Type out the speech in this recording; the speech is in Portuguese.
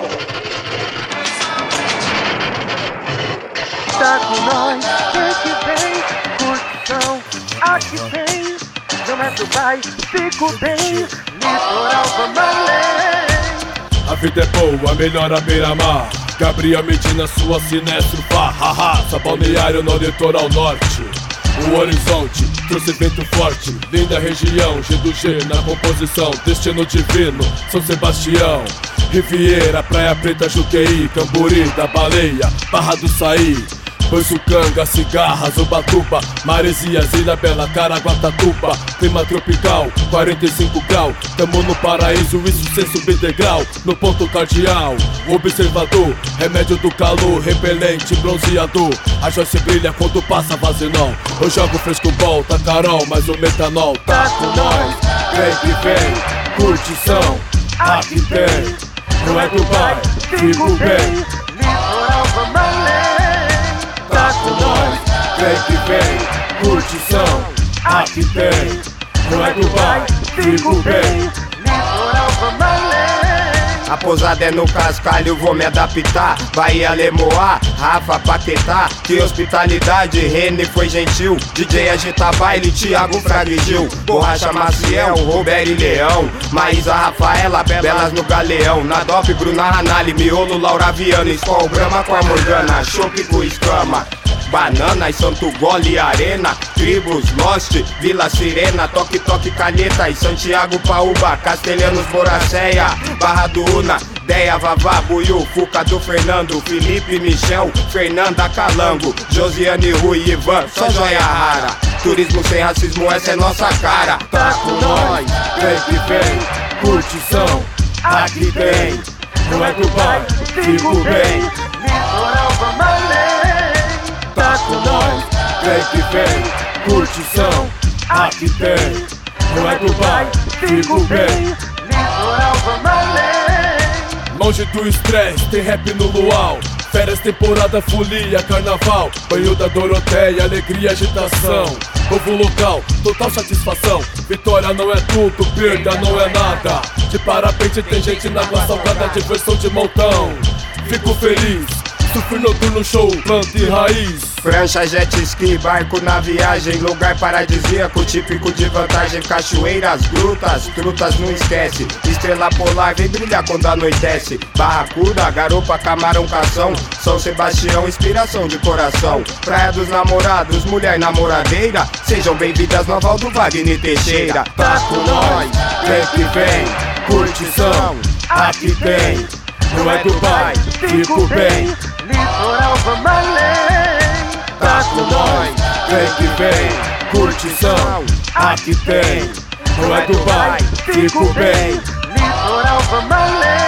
Tá com nós, vem que vem, curtição, aqui tem. Não é Dubai, fico bem, litoral vamos além. A vida é boa, melhor a beira-mar. Gabriel Medina, sua sinestro, haha. Só balneário no litoral norte. O horizonte trouxe vento forte. Linda região, G do G na composição. Destino divino, São Sebastião, Riviera, Praia Preta, Juqueí, Camburi da Baleia, Barra do Saí, Boiçucanga, Cigarras, Ubatuba, Maresias, Ilha Bela, Caraguatatuba. Clima tropical, 45 graus. Tamo no paraíso, isso sem subir degrau. No ponto cardeal, observador, remédio do calor, repelente, bronzeador. A Joyce brilha quando passa vazinão. Eu jogo frescobol, tá Carol, mas o metanol tá com nós. Vem que vem, curtição, aqui tem. Não é Dubai, fico bem, litoral vamos além. tá com nós. Vem que vem, curtição, aqui tem. Não é Dubai, fico bem, litoral vamos além. A pousada é no cascalho, vou me adaptar. Bahia, Lemoa, Rafa, Paquetá. Que hospitalidade, Rene foi gentil. DJ agita baile, Thiago Fragil. Borracha Maciel, Robert e Leão. Maísa, Rafaela, Belas no Galeão. Nadop, Bruna Ranali, Miolo, Laura Viana. Skol, Brahma com a Morgana, Chopp com escama. Bananas, Santo Gole, Arena, Tribos, Lost, Vila Sirena, Toque Toque, Calheta, Santiago, Paúba, Castelhanos, Boracéia, Barra do Una, Deia, Vavá, Buiú, Fuca do Fernando, Felipe, Michel, Fernanda, Calango, Josiane, Rui, Ivan, só joia rara. Turismo sem racismo, essa é nossa cara. tá com nós. Vem que vem, curtição, aqui tem. Não é Dubai, fico bem, litoral vamos além. tá com nós. Vem que vem, curtição, aqui tem. Não é Dubai, fico bem, litoral vamos além. longe do estresse, tem rap no luau. Férias, temporada, folia, carnaval. Banho da Doroteia, alegria, agitação. Novo local, total satisfação. Vitória não é tudo, perda não é nada. De parapente tem gente na água salgada, diversão de montão. Fico feliz, surf noturno, show, planta e raiz. Prancha, jet ski, barco na viagem. Lugar paradisíaco, típico de vantagem. Cachoeiras, grutas, trutas não esquece. Estrela polar vem brilhar quando anoitece. Barracuda, garopa, camarão, cação. São Sebastião, inspiração de coração. Praia dos namorados, mulher namoradeira. Sejam bem-vindas no aval do Wagner Teixeira. Tá com nós, vem que vem, curtição, aqui tem. Não é Dubai, fico bem, litoral vamos além. tá com nós. Vem que vem, curtição, aqui tem. Não é Dubai, fico bem, litoral vamos além.